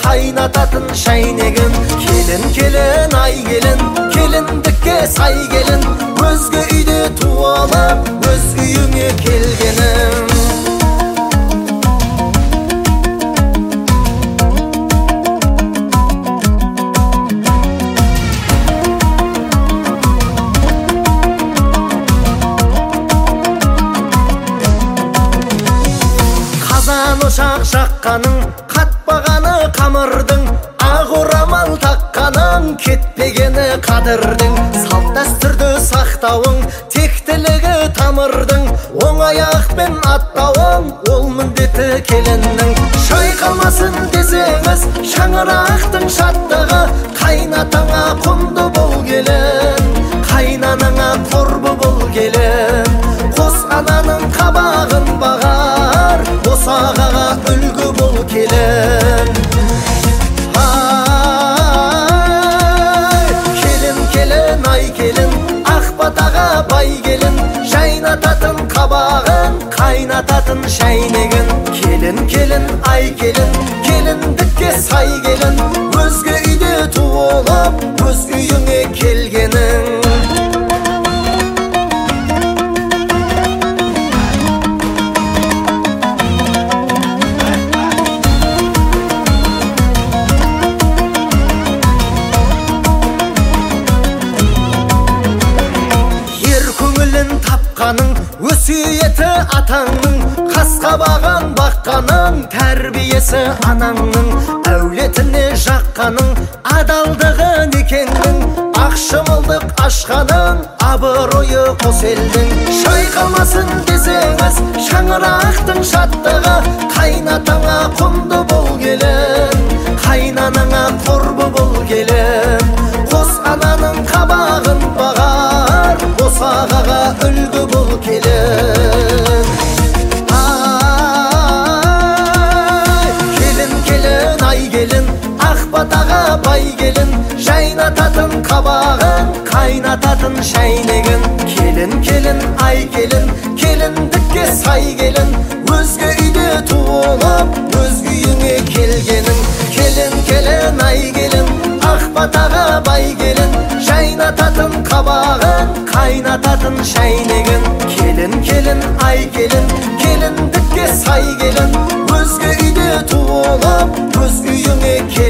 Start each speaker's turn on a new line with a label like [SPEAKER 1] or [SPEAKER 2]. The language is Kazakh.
[SPEAKER 1] кайнататын шайнегин. Келин ай келин, келиндикке сай келин, өзгө үйдө туалап өз үйүңө келгеним. Ошақ жаққаның, қатпағаны қамырдың, ақ орамал таққаның, кетпегені қадырдың. Салт дәстүрді сақтауың, тектілігі тамырдың, оң аяқпен аттауың, ол міндеті келіннің. Шайқалмасын десеңіз, шаңырақтың шаттығы, қайнатаңа құнды бол келін, қайнаныңа қорбы бол келін. Қос ананың қабағын бағар, босағаға үлгі бол келін. Келін ай келін, ақ батаға бай келін, жайнататын қабағын, қайнататын шайнегін. Келін ай келін, келіндікке сай келін, өзге үйде туылып өз үйіңе келгенің. Өсиеті атаңның, қасқабаған баққаның, тәрбиесі анаңның, әулетіне жаққаның, адалдығы некеңнің, ақшымылдық ашқаның, абыройы қос елдің. Шайқалмасын десеңіз, шаңырақтың шаттығы, қайнатаңа құнды бол келін, қайнаныңа қорбы бол келін. Қос ананың қабағын бағар, босағаға үлгі бол келін. Келін ай келін, ақ батаға бай келін, жайнататын қабағын, қайнататын шайнегін. Келін ай келін, келіндікке сай келін, өзге үйде туылып өз үйіңе келгенің. Келін ай келін, ақ батаға бай келін, жайнататын қабағын, қайнататын шайнегін. Келін ай келін, келіндікке сай келін, өзге үйде туылып өз үйіңе келгенің.